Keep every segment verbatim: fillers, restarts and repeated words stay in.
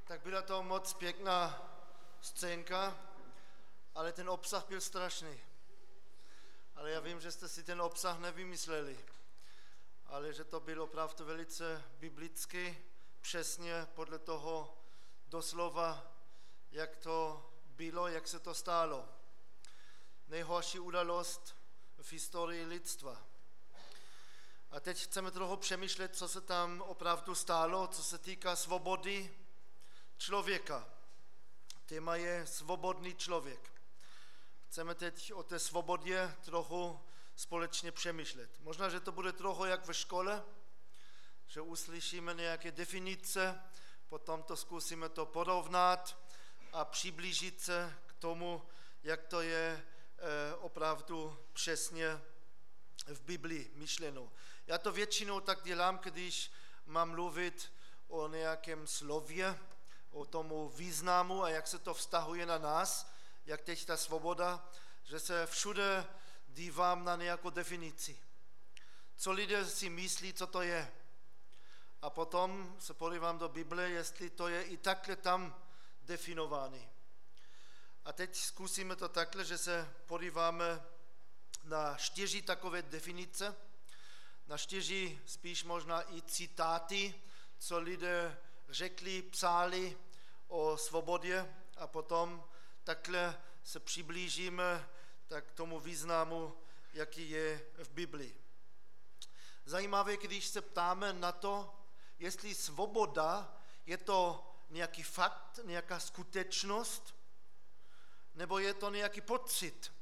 Tak byla to moc pěkná scénka, ale ten obsah byl strašný. Ale já vím, že jste si ten obsah nevymysleli, ale že to bylo opravdu velice biblicky, přesně podle toho doslova, jak to bylo, jak se to stalo. Nejhorší událost v historii lidstva. A teď chceme trochu přemýšlet, co se tam opravdu stalo, co se týká svobody člověka. Téma je svobodný člověk. Chceme teď o té svobodě trochu společně přemýšlet. Možná, že to bude trochu jak ve škole, že uslyšíme nějaké definice, potom to zkusíme to porovnat a přiblížit se k tomu, jak to je eh, opravdu přesně v Biblii myšleno. Já to většinou tak dělám, když mám mluvit o nějakém slově, o tomu významu a jak se to vztahuje na nás, jak teď ta svoboda, že se všude dívám na nějakou definici. Co lidé si myslí, co to je. A potom se podívám do Bible, jestli to je i takhle tam definovány. A teď zkusíme to takhle, že se podíváme na čtyři takové definice, na čtyři spíš možná i citáty, co lidé řekli, psali o svobodě a potom takhle se přiblížíme tak k tomu významu, jaký je v Biblii. Zajímavé, když se ptáme na to, jestli svoboda je to nějaký fakt, nějaká skutečnost, nebo je to nějaký pocit,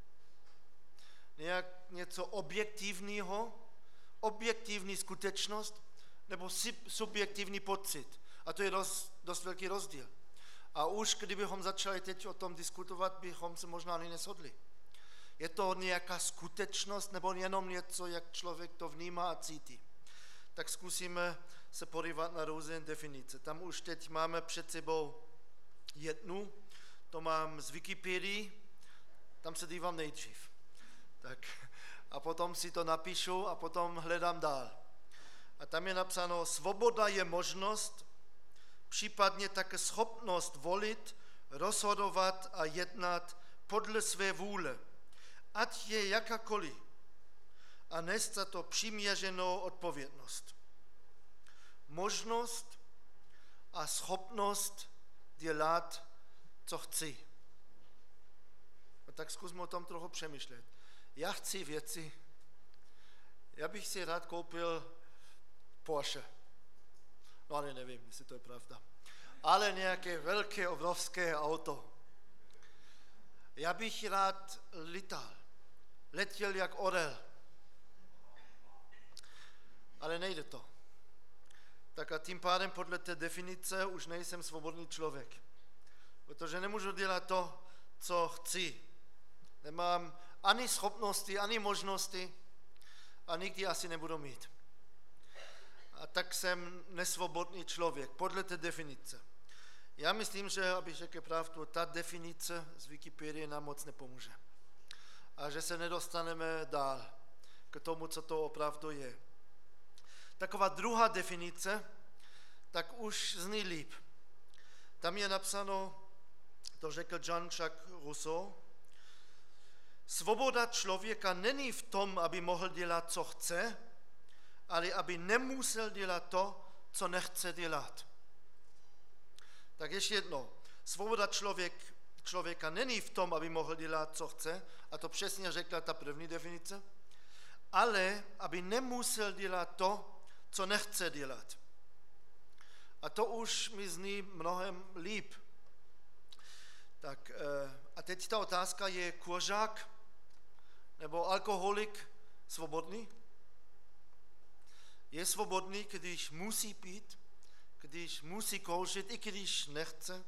nějak něco objektivního, objektivní skutečnost, nebo subjektivní pocit. A to je dost, dost velký rozdíl. A už kdybychom začali teď o tom diskutovat, bychom se možná ani neshodli. Je to nějaká skutečnost, nebo jenom něco, jak člověk to vnímá a cítí. Tak zkusíme se podívat na různé definice. Tam už teď máme před sebou jednu, to mám z Wikipedii, tam se dívám nejdřív. Tak, a potom si to napíšu a potom hledám dál. A tam je napsáno, svoboda je možnost, případně také schopnost volit, rozhodovat a jednat podle své vůle, ať je jakákoliv, a nést za to přiměřenou odpovědnost. Možnost a schopnost dělat, co chci. A tak zkusme o tom trochu přemýšlet. Já chci věci, já bych si rád koupil Porsche. No ale nevím, jestli to je pravda. Ale nějaké velké, obrovské auto. Já bych rád lítal. Letěl jak orel. Ale nejde to. Tak a tím pádem podle té definice už nejsem svobodný člověk. Protože nemůžu dělat to, co chci. Nemám ani schopnosti, ani možnosti a nikdy asi nebudu mít. A tak jsem nesvobodný člověk, podle té definice. Já myslím, že, abych řekl pravdu, ta definice z Wikipedie nám moc nepomůže. A že se nedostaneme dál k tomu, co to opravdu je. Taková druhá definice, tak už zní líp. Tam je napsáno, to řekl Jean-Jacques Rousseau, svoboda člověka není v tom, aby mohl dělat, co chce, ale aby nemusel dělat to, co nechce dělat. Tak ještě jedno. Svoboda člověk, člověka není v tom, aby mohl dělat, co chce, a to přesně řekla ta první definice, ale aby nemusel dělat to, co nechce dělat. A to už mi zní mnohem líp. Tak a teď ta otázka je, kuřák nebo alkoholik svobodný? Je svobodný, když musí pít, když musí kouřit, i když nechce?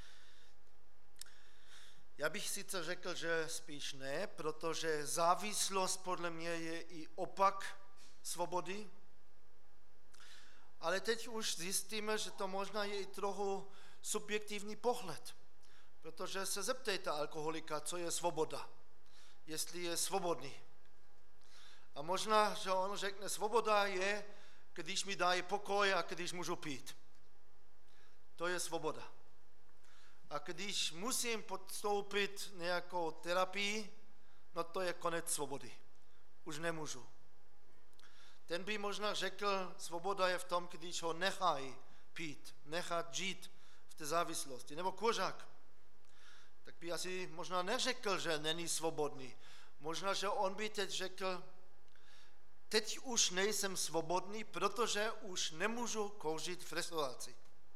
Já bych sice řekl, že spíš ne, protože závislost podle mě je i opak svobody. Ale teď už zjistíme, že to možná je i trochu subjektivní pohled. Protože se zeptejte alkoholika, co je svoboda. Jestli je svobodný. A možná, že on řekne, svoboda je, když mi dají pokoj a když můžu pít. to je svoboda. A když musím podstoupit nějakou terapii, no to je konec svobody. Už nemůžu. Ten by možná řekl, svoboda je v tom, když ho nechají pít, nechat žít v té závislosti. Nebo kuřák. Tak by asi možná neřekl, že není svobodný. Možná, že on by teď řekl, teď už nejsem svobodný, protože už nemůžu kouřit v restauraci.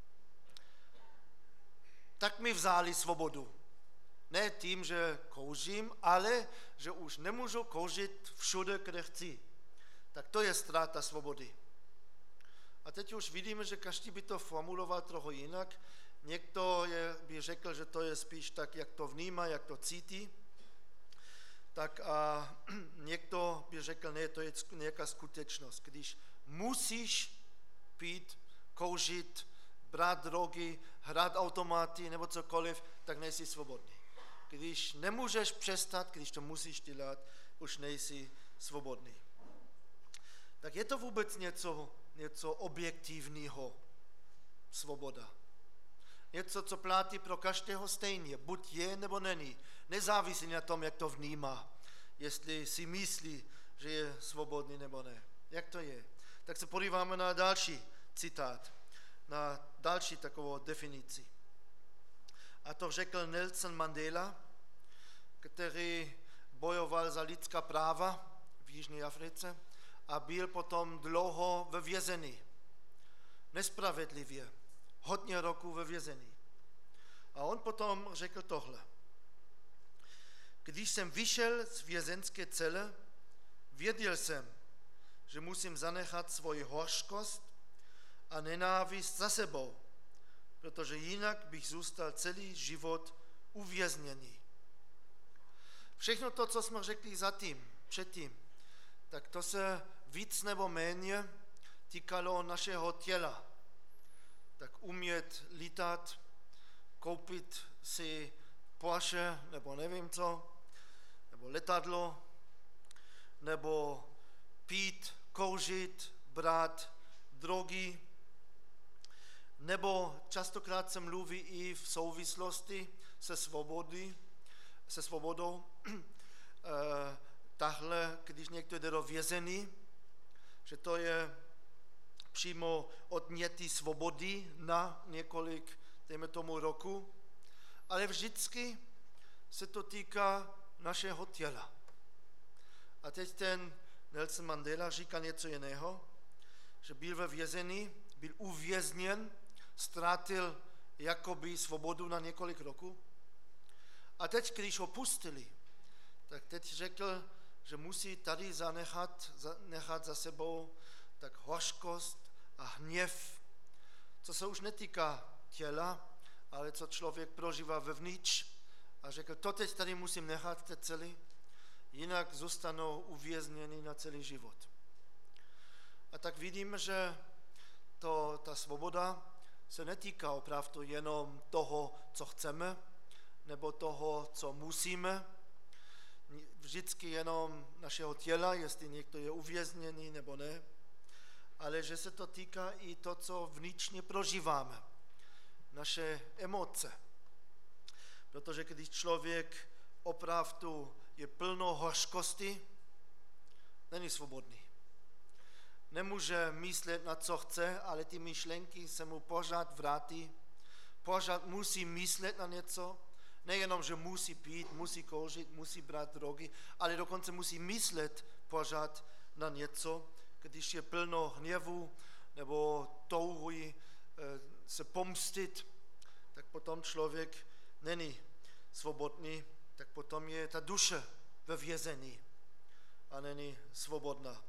Tak mi vzali svobodu. Ne tím, že kouřím, ale že už nemůžu kouřit všude, kde chci. Tak to je ztráta svobody. A teď už vidíme, že každý by to formuloval trochu jinak. Někdo je, by řekl, že to je spíš tak, jak to vnímá, jak to cítí. Tak a někdo by řekl, ne, to je nějaká skutečnost. Když musíš pít, kouřit, brát drogy, hrát automaty nebo cokoliv, tak nejsi svobodný. Když nemůžeš přestat, když to musíš dělat, už nejsi svobodný. Tak je to vůbec něco, něco objektivního, svoboda. Něco, co platí pro každého stejně, buď je nebo není. Nezávisí na tom, jak to vnímá, jestli si myslí, že je svobodný nebo ne. Jak to je? Tak se podíváme na další citát, na další takovou definici. A to řekl Nelson Mandela, který bojoval za lidská práva v Jižní Africe a byl potom dlouho ve vězení. Nespravedlivě. Hodně roků ve vězení. A on potom řekl tohle. Když jsem vyšel z vězenské cele, věděl jsem, že musím zanechat svoji hořkost a nenávist za sebou, protože jinak bych zůstal celý život uvězněný. Všechno to, co jsme řekli zatím, předtím, tak to se víc nebo méně týkalo našeho těla. Tak umět lítat, koupit si Porsche, nebo nevím co, nebo letadlo, nebo pít, kouřit, brát drogy, nebo častokrát se mluví i v souvislosti se svobody, se svobodou. e, tahle, když někdo jde do vězení, že to je přímo odnětí svobody na několik, dejme tomu, roku, ale vždycky se to týká našeho těla. A teď ten Nelson Mandela říká něco jiného, že byl ve vězení, byl uvězněn, ztratil jakoby svobodu na několik roků. A teď, když ho pustili, tak teď řekl, že musí tady zanechat, nechat za sebou tak hořkost a hněv, co se už netýká těla, ale co člověk prožívá vevnitř. A řekl, to teď tady musím nechat v té celi, jinak zůstanou uvězněni na celý život. A tak vidíme, že to, ta svoboda se netýká opravdu jenom toho, co chceme, nebo toho, co musíme, vždycky jenom našeho těla, jestli někdo je uvězněný nebo ne, ale že se to týká i to, co vnitřně prožíváme, naše emoce. Protože když člověk opravdu je plno hořkosti, není svobodný. Nemůže myslet na co chce, ale ty myšlenky se mu pořád vrátí. Pořád musí myslet na něco, nejenom, že musí pít, musí kouřit, musí brát drogy, ale dokonce musí myslet pořád na něco, když je plno hněvu nebo touhy se pomstit, tak potom člověk není svobodný, tak potom je ta duše ve vězení a není svobodná.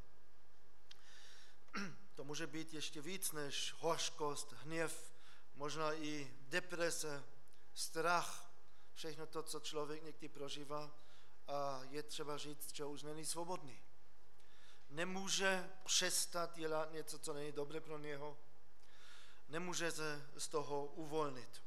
To může být ještě víc než hořkost, hněv, možná i deprese, strach, všechno to, co člověk někdy prožívá a je třeba říct, že už není svobodný. Nemůže přestat dělat něco, co není dobré pro něho, nemůže se z toho uvolnit.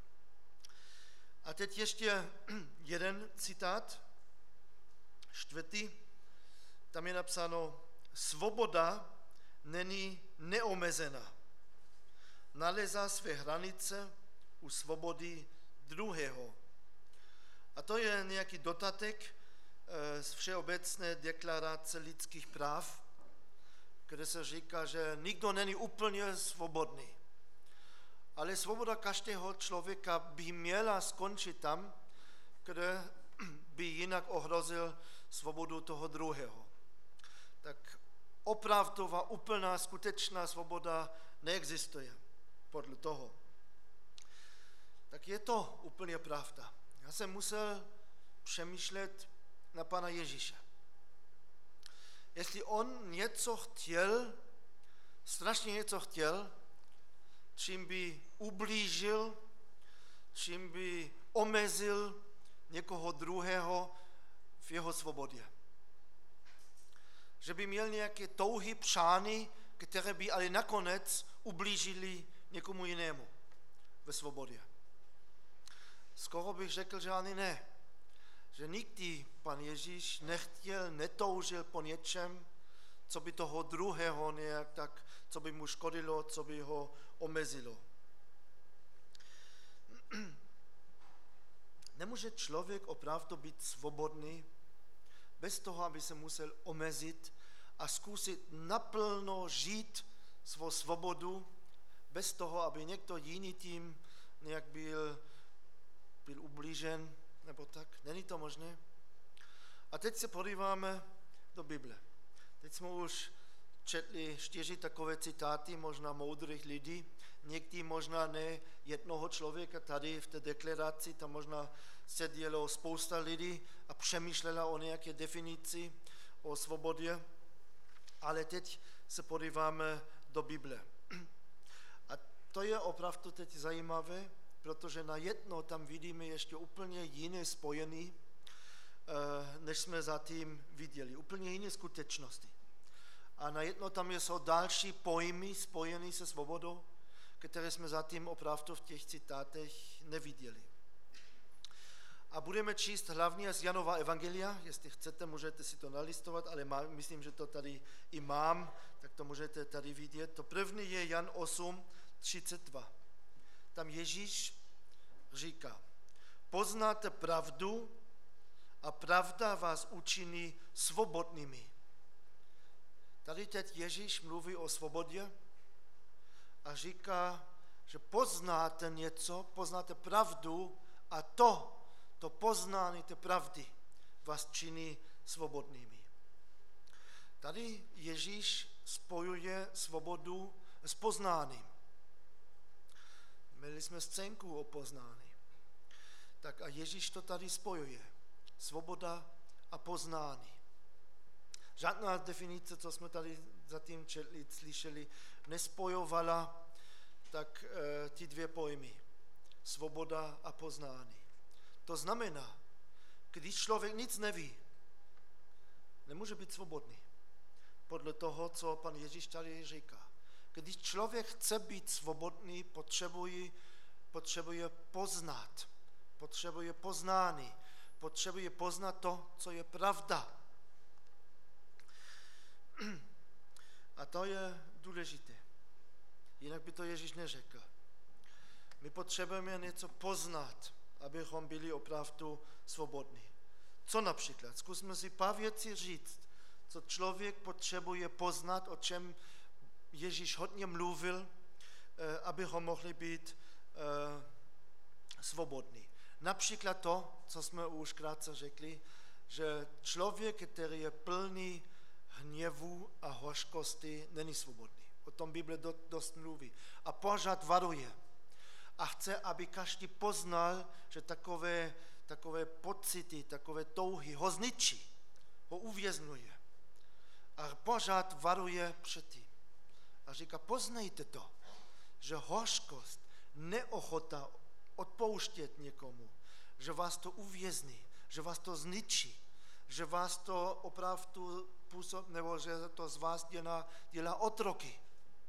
A teď ještě jeden citát, čtvrtý, tam je napsáno, svoboda není neomezená. nalezá své hranice u svobody druhého. A to je nějaký dodatek z Všeobecné deklarace lidských práv, kde se říká, že nikdo není úplně svobodný. Ale svoboda každého člověka by měla skončit tam, kde by jinak ohrozil svobodu toho druhého. Tak opravdová, úplná, skutečná svoboda neexistuje podle toho. Tak je to úplně pravda. Já jsem musel přemýšlet na Pana Ježíše. Jestli on něco chtěl, strašně něco chtěl, čím by ublížil, čím by omezil někoho druhého v jeho svobodě. Že by měl nějaké touhy, přány, které by ale nakonec ublížili někomu jinému ve svobodě. Skoro bych řekl, že ani ne. Že nikdy Pan Ježíš nechtěl, netoužil po něčem, co by toho druhého nějak tak, co by mu škodilo, co by ho omezilo. Nemůže člověk opravdu být svobodný bez toho, aby se musel omezit a zkusit naplno žít svou svobodu, bez toho, aby někdo jiný tím nějak byl, byl ublížen, nebo tak. Není to možné? A teď se podíváme do Bible. Teď jsme už četli čtyři takové citáty, možná moudrých lidí, někdy možná ne jednoho člověka tady v té deklaraci, tam možná sedělo spousta lidí a přemýšlela o nějaké definici, o svobodě, ale teď se podíváme do Bible. A to je opravdu teď zajímavé, protože na jedno tam vidíme ještě úplně jiné spojení, než jsme zatím viděli, úplně jiné skutečnosti. A na jedno tam jsou další pojmy spojené se svobodou, které jsme zatím opravdu v těch citátech neviděli. A budeme číst hlavně z Janova evangelia, jestli chcete, můžete si to nalistovat, ale má, myslím, že to tady i mám, tak to můžete tady vidět. To první je Jan osm třicet dva. Tam Ježíš říká, poznáte pravdu a pravda vás učiní svobodnými. Tady teď Ježíš mluví o svobodě a říká, že poznáte něco, poznáte pravdu a to, to poznání té pravdy vás činí svobodnými. Tady Ježíš spojuje svobodu s poznáním. Měli jsme scénku o poznání. Tak a Ježíš to tady spojuje. Svoboda a poznání. Žádná definice, co jsme tady zatím četli, slyšeli, nespojovala tak e, ty dvě pojmy. Svoboda a poznání. To znamená, když člověk nic neví, nemůže být svobodný. Podle toho, co pan Ježíš tady říká. Když člověk chce být svobodný, potřebuje, potřebuje poznat. Potřebuje poznání. Potřebuje poznat to, co je pravda. A to je důležité. Jinak by to Ježíš neřekl. My potřebujeme něco poznat, abychom byli opravdu svobodní. Co například? Zkusme si pár věcí říct, co člověk potřebuje poznat, o čem Ježíš hodně mluvil, abychom mohli být svobodní. Například to, co jsme už krátce řekli, že člověk, který je plný hněvu a hořkosti, není svobodný. O tom Bible dost mluví. A pořád varuje. A chce, aby každý poznal, že takové, takové pocity, takové touhy ho zničí, ho uvěznuje. A pořád varuje před tím. A říká, poznejte to, že hořkost, neochota odpouštět někomu, že vás to uvězní, že vás to zničí, že vás to opravdu působ, nebo že to z vás dělá, dělá otroky.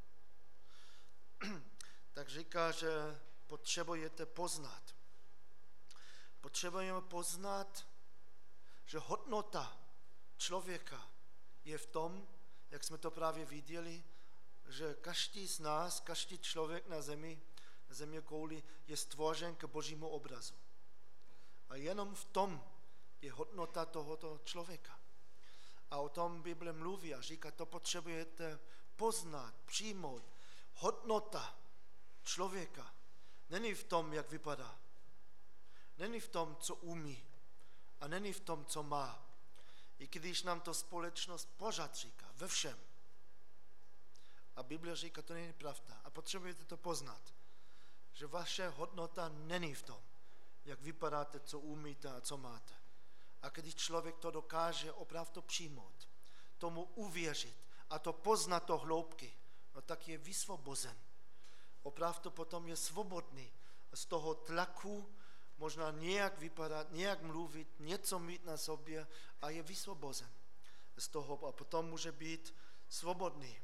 Tak říká, že potřebujete poznat. Potřebujeme poznat, že hodnota člověka je v tom, jak jsme to právě viděli, že každý z nás, každý člověk na zemi, na země kouli je stvořen k Božímu obrazu. A jenom v tom je hodnota tohoto člověka. A o tom Bible mluví a říká, to potřebujete poznat, přijmout. Hodnota člověka není v tom, jak vypadá. Není v tom, co umí. A není v tom, co má. I když nám to společnost pořád říká, ve všem. A Bible říká, to není pravda. A potřebujete to poznat. Že vaše hodnota není v tom, jak vypadáte, co umíte a co máte. A když člověk to dokáže opravdu přijmout, tomu uvěřit a to poznat do hloubky, no tak je vysvobozen. Opravdu potom je svobodný z toho tlaku, možná nějak vypadat, nějak mluvit, něco mít na sobě a je vysvobozen z toho a potom může být svobodný.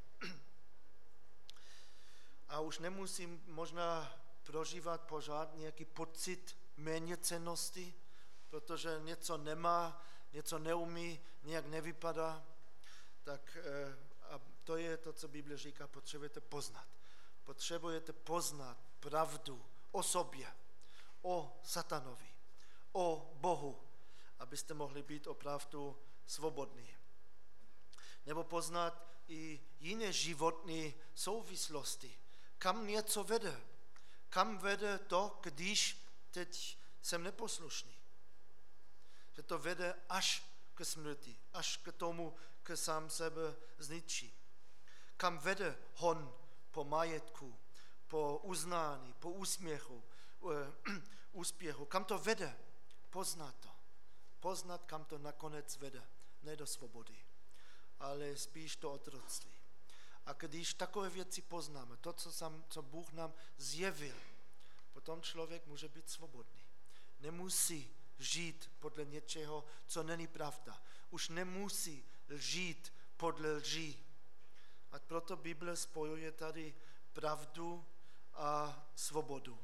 A už nemusím možná prožívat pořád nějaký pocit méněcennosti, protože něco nemá, něco neumí, nějak nevypadá. Tak a to je to, co Bible říká, potřebujete poznat. Potřebujete poznat pravdu o sobě, o satanovi, o Bohu, abyste mohli být opravdu svobodní. Nebo poznat i jiné životní souvislosti. Kam něco vede? Kam vede to, když teď jsem neposlušný? Že to vede až k smrti, až k tomu, k sám sebe zničí. Kam vede hon po majetku, po uznání, po úsměchu, úspěchu. Kam to vede? Poznat to. Poznat, kam to nakonec vede. Ne do svobody, ale spíš do otroctví. A když takové věci poznáme, to, co, sam, co Bůh nám zjevil, potom člověk může být svobodný. Nemusí žít podle něčeho, co není pravda. Už nemusí žít podle lží. A proto Bible spojuje tady pravdu a svobodu.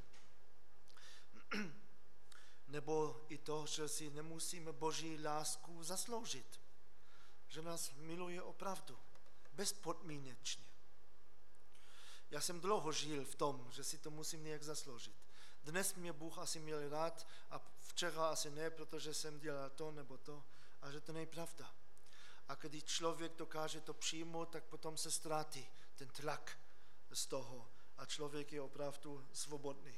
Nebo i to, že si nemusíme Boží lásku zasloužit. Že nás miluje opravdu, bezpodmínečně. Já jsem dlouho žil v tom, že si to musím nějak zasloužit. Dnes mě Bůh asi měl rád a včera asi ne, protože jsem dělal to nebo to, a že to není pravda. A když člověk dokáže to přijmout, tak potom se ztratí ten tlak z toho a člověk je opravdu svobodný.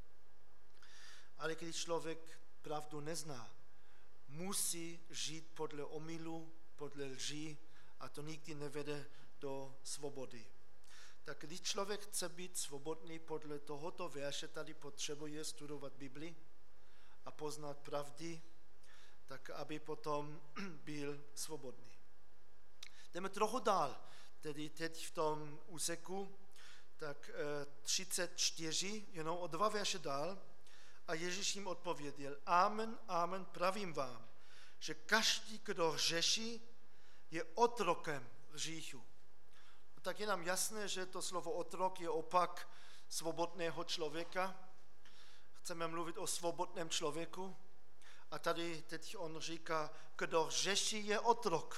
Ale když člověk pravdu nezná, musí žít podle omylu, podle lží a to nikdy nevede do svobody. Tak když člověk chce být svobodný podle tohoto verše, tady potřebuje studovat Bibli a poznat pravdy, tak aby potom byl svobodný. Jdeme trochu dál, tedy teď v tom úseku, tak třicet čtyři, jenom o dva verše dál, a Ježíš jim odpověděl, amen, amen, pravím vám, že každý, kdo řeší, je otrokem hříchu. No, tak je nám jasné, že to slovo otrok je opak svobodného člověka. Chceme mluvit o svobodném člověku. A tady teď on říká, kdo řeší, je otrok.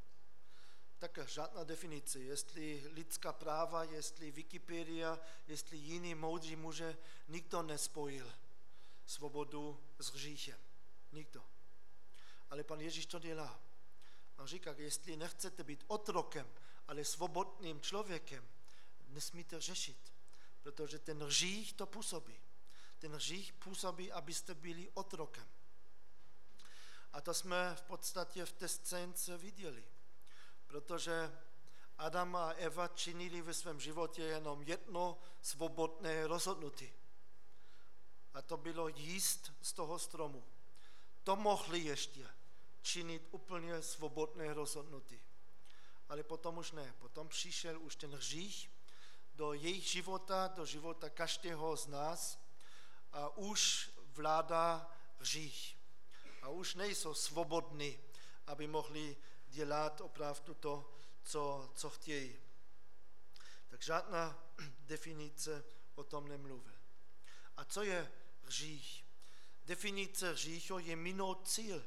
Tak žádná definice, jestli lidská práva, jestli Wikipedia, jestli jiný moudří muže, nikdo nespojil svobodu s hříchem. Nikdo. Ale pan Ježíš to dělá. On říká, jestli nechcete být otrokem, ale svobodným člověkem, nesmíte řešit, protože ten hřích to působí. Ten hřích působí, abyste byli otrokem. A to jsme v podstatě v té scénce viděli, protože Adam a Eva činili ve svém životě jenom jedno svobodné rozhodnutí. A to bylo jíst z toho stromu. To mohli ještě činit úplně svobodné rozhodnutí. Ale potom už ne. Potom přišel už ten hřích do jejich života, do života každého z nás a už vládá hřích. A už nejsou svobodní, aby mohli dělat opravdu to, co, co chtějí. Tak žádná definice o tom nemluvil. A co je hřích? Definice hříchu je minout cíl.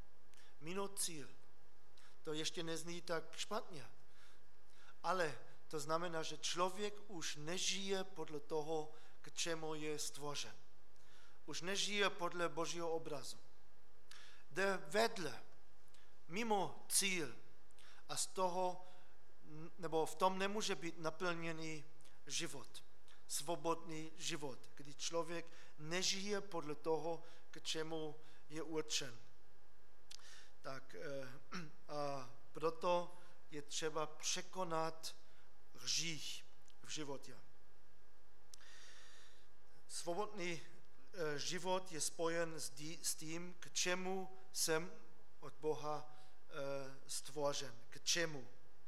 Minout cíl. To ještě nezní tak špatně. Ale To znamená, že člověk už nežije podle toho, k čemu je stvořen. Už nežije podle Božího obrazu. Jde vedle, mimo cíl a z toho, nebo v tom nemůže být naplněný život, svobodný život, kdy člověk nežije podle toho, k čemu je určen. Tak a proto je třeba překonat hřích v životě. Svobodný život je spojen s tím, k čemu jsem od Boha stvořen. K čemu?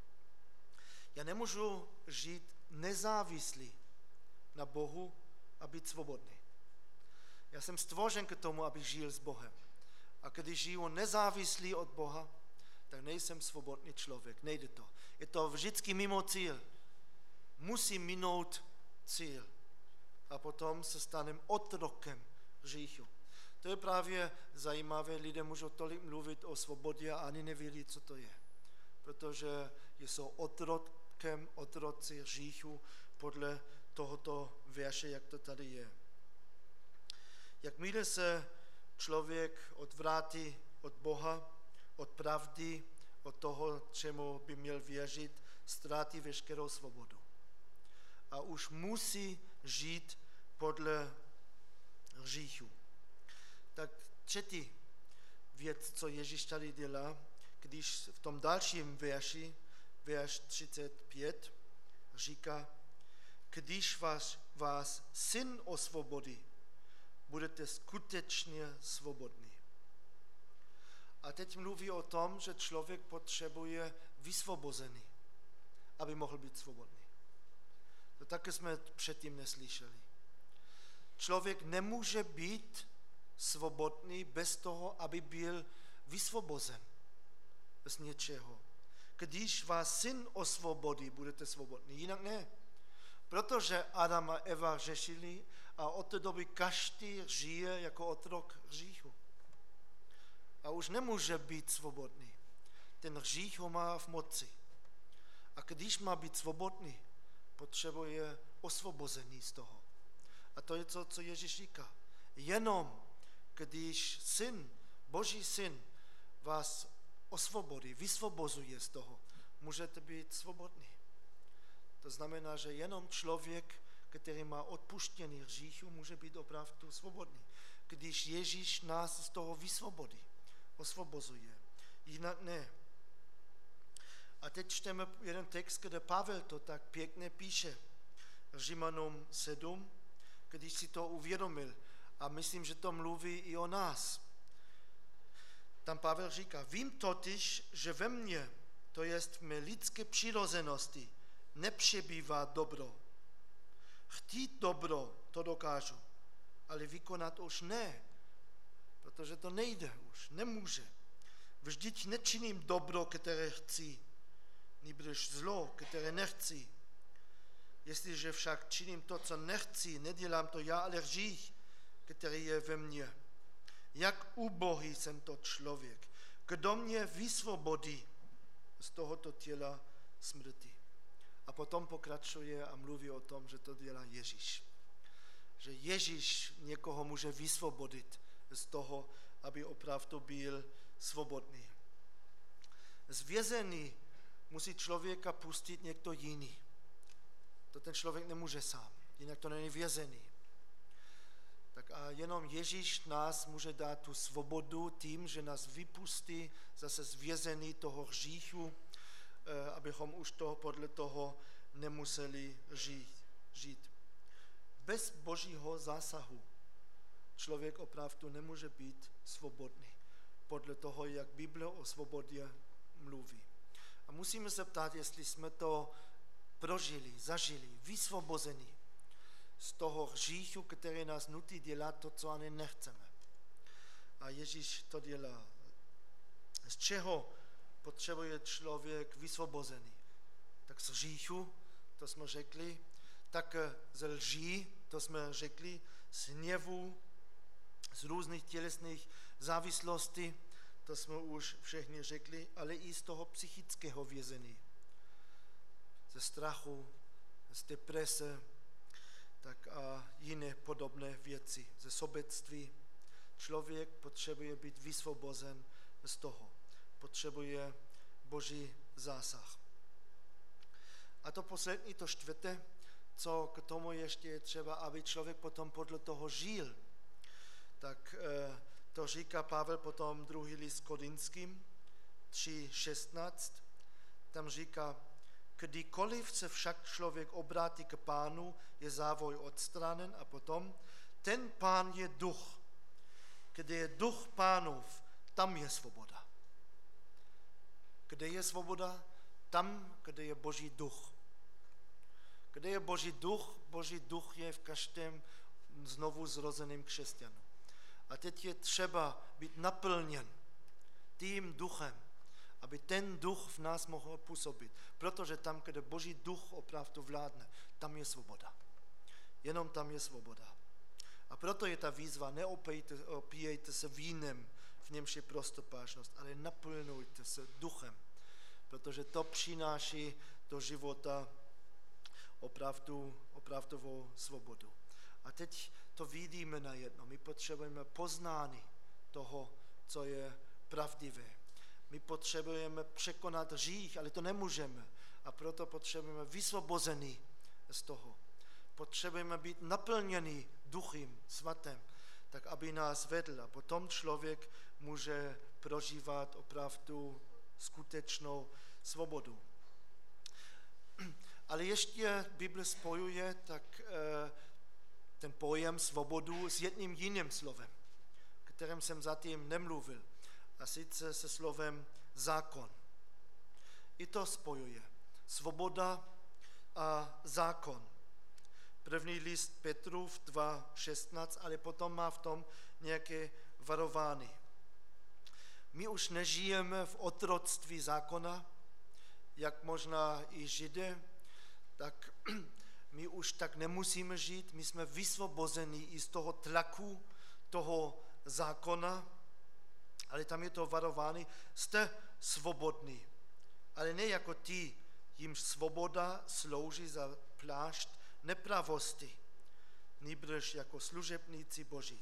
Já nemůžu žít nezávislý na Bohu a být svobodný. Já jsem stvořen k tomu, abych žil s Bohem. A když žiju nezávislý od Boha, tak nejsem svobodný člověk. Nejde to. Je to vždycky mimo cíl. Musím minout cíl. A potom se stanem otrokem hříchu. To je právě zajímavé. Lidé můžou tolik mluvit o svobodě a ani nevědí, co to je. Protože jsou otrokem, otroci hříchu podle tohoto verše, jak to tady je. Jakmile se člověk odvrátí od Boha, od pravdy, od toho, čemu by měl věřit, ztratí veškerou svobodu. A už musí žít podle hříchu. Tak třetí věc, co Ježíš tady dělá, když v tom dalším verši, verš třicet pět, říká, když vás, vás syn osvobodí, budete skutečně svobodní. A teď mluví o tom, že člověk potřebuje vysvobozený, aby mohl být svobodný. To také jsme předtím neslyšeli. Člověk nemůže být svobodný bez toho, aby byl vysvobozen z něčeho. Když vás syn osvobodí, budete svobodní, jinak ne. Protože Adam a Eva řešili a od té doby každý žije jako otrok hříchu. A už nemůže být svobodný. Ten hřích ho má v moci. A když má být svobodný, potřebuje osvobození z toho. A to je to, co Ježíš říká. Jenom když syn, Boží syn vás osvobodí, vysvobozuje z toho, můžete být svobodní. To znamená, že jenom člověk, který má odpuštěný hříchu, může být opravdu svobodný. Když Ježíš nás z toho vysvobodí, osvobozuje. Jinak ne. A teď čteme jeden text, kde Pavel to tak pěkně píše. Římanům sedm, když si to uvědomil. A myslím, že to mluví i o nás. Tam Pavel říká, vím totiž, že ve mně, to jest v mé lidské přirozenosti, nepřebývá dobro. Chtít dobro, to dokážu, ale vykonat už ne, protože to nejde už, nemůže. Vždyť nečiním dobro, které chci, nýbrž zlo, které nechci. Jestliže však činím to, co nechci, nedělám to já, ale hřích, který je ve mně. Jak ubohý jsem to člověk. Kdo mě vysvobodí z tohoto těla smrti. A potom pokračuje a mluví o tom, že to dělá Ježíš. Že Ježíš někoho může vysvobodit z toho, aby opravdu byl svobodný. Z vězení musí člověka pustit někdo jiný. To ten člověk nemůže sám, jinak to není vězený. Tak a jenom Ježíš nás může dát tu svobodu tím, že nás vypustí zase z vězení toho hříchu, abychom už toho podle toho nemuseli žít. žít. Bez Božího zásahu člověk opravdu nemůže být svobodný. Podle toho, jak Bible o svobodě mluví. A musíme se ptát, jestli jsme to prožili, zažili, vysvobození z toho hříchu, který nás nutí dělat to, co ani nechceme. A Ježíš to dělá. Z čeho potřebuje člověk vysvobozený? Tak z hříchu, to jsme řekli, tak z lží, to jsme řekli, z hněvu, z různých tělesných závislostí, to jsme už všechny řekli, ale i z toho psychického vězení. ze strachu, z deprese, tak a jiné podobné věci, ze sobectví. Člověk potřebuje být vysvobozen z toho. Potřebuje Boží zásah. A to poslední, to čtvrté, co k tomu ještě je třeba, aby člověk potom podle toho žil. Tak e, to říká Pavel potom druhý list Korinským tři šestnáct. Tam říká, kdykoliv se však člověk obrátí k Pánu, je závoj odstranen a potom ten Pán je duch. Kde je duch Pánův, tam je svoboda. Kde je svoboda? Tam, kde je Boží duch. Kde je Boží duch? Boží duch je v každém znovu zrozeném křesťanu. A teď je třeba být naplněn tím duchem, aby ten duch v nás mohl působit. Protože tam, kde Boží duch opravdu vládne, tam je svoboda. Jenom tam je svoboda. A proto je ta výzva, neopíjejte se vínem, v němž je prostopášnost, ale naplňujte se duchem, protože to přináší do života opravdu, opravdovou svobodu. A teď to vidíme najednou. My potřebujeme poznání toho, co je pravdivé. My potřebujeme překonat hřích, ale to nemůžeme. A proto potřebujeme vysvobozený z toho. Potřebujeme být naplněný Duchem Svatým, tak aby nás vedl. A potom člověk může prožívat opravdu skutečnou svobodu. Ale ještě Bible spojuje tak ten pojem svobodu s jedním jiným slovem, kterým jsem zatím nemluvil, a sice se slovem zákon. I to spojuje. Svoboda a zákon. První list Petrův dva šestnáct, ale potom má v tom nějaké varování. My už nežijeme v otroctví zákona, jak možná i Židé, tak my už tak nemusíme žít, my jsme vysvobozeni i z toho tlaku, toho zákona, ale tam je to varování, jste svobodní, ale ne jako ti, jimž svoboda slouží za plášť nepravosti, nýbrž jako služebníci Boží.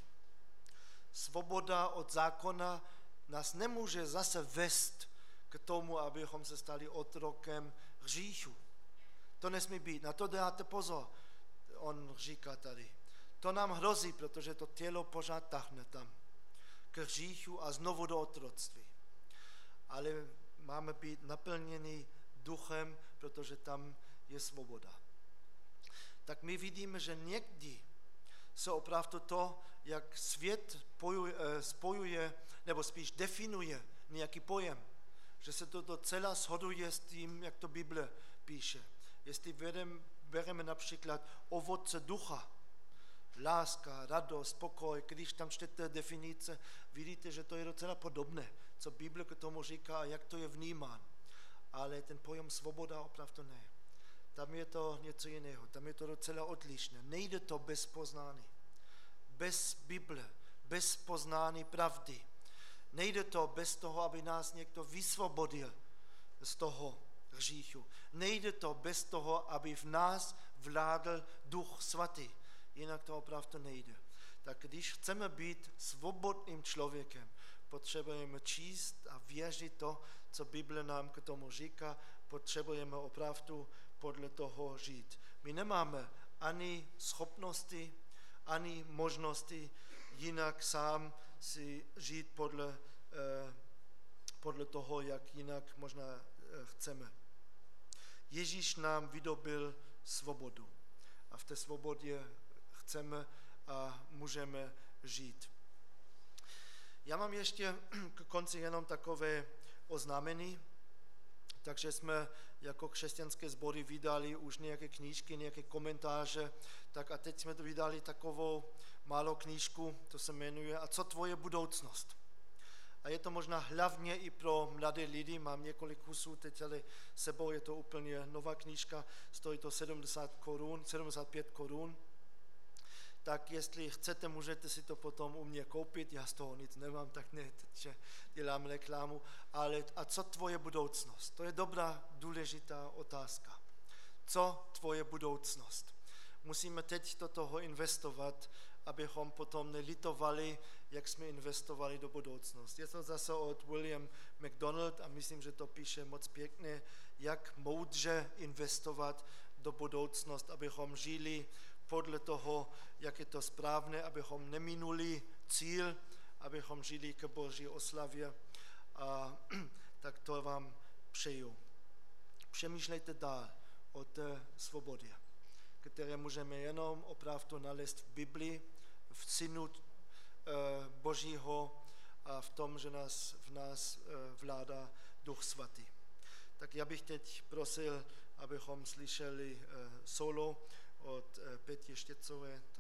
Svoboda od zákona nás nemůže zase vést k tomu, abychom se stali otrokem hříchu. To nesmí být, na to dáte pozor, on říká tady. To nám hrozí, protože to tělo pořád tahne tam k hříchu a znovu do otroctví. Ale máme být naplněni duchem, protože tam je svoboda. Tak my vidíme, že někdy se opravdu to, jak svět spojuje, nebo spíš definuje nějaký pojem, že se to docela shoduje s tím, jak to Bible píše. Jestli bereme například ovoce ducha, láska, radost, spokoj, když tam čtete definice, vidíte, že to je docela podobné, co Bible k tomu říká a jak to je vnímán. Ale ten pojem svoboda opravdu ne. Tam je to něco jiného, tam je to docela odlišné. Nejde to bez poznání. Bez Bible, bez poznání pravdy. Nejde to bez toho, aby nás někdo vysvobodil z toho hříchu. Nejde to bez toho, aby v nás vládl Duch Svatý. Jinak to opravdu nejde. Tak když chceme být svobodným člověkem, potřebujeme číst a věřit to, co Bible nám k tomu říká, potřebujeme opravdu podle toho žít. My nemáme ani schopnosti, ani možnosti jinak sám si žít podle, eh, podle toho, jak jinak možná eh, chceme. Ježíš nám vydobil svobodu a v té svobodě chceme a můžeme žít. Já mám ještě k konci jenom takové oznámení, takže jsme jako křesťanské sbory vydali už nějaké knížky, nějaké komentáře, tak a teď jsme to vydali takovou malou knížku, to se jmenuje A co tvoje budoucnost? A je to možná hlavně i pro mladé lidi, mám několik kusů, teď ale sebou je to úplně nová knížka, stojí to sedmdesát korun, sedmdesát pět korun. Tak jestli chcete, můžete si to potom u mě koupit, já z toho nic nemám, tak ne, teď dělám reklamu, ale a co tvoje budoucnost? To je dobrá, důležitá otázka. co tvoje budoucnost. Musíme teď do toho investovat, abychom potom nelitovali, jak jsme investovali do budoucnosti. Je to zase od William McDonald a myslím, že to píše moc pěkně, jak moudře investovat do budoucnost, abychom žili podle toho, jak je to správné, abychom neminuli cíl, abychom žili k Boží oslavě. A tak to vám přeju. Přemýšlejte dál o té svobodě, které můžeme jenom opravdu nalézt v Biblii, v synu Božího a v tom, že nás, v nás vládá Duch Svatý. Tak já bych teď prosil, abychom slyšeli solo od Peti Štěcové.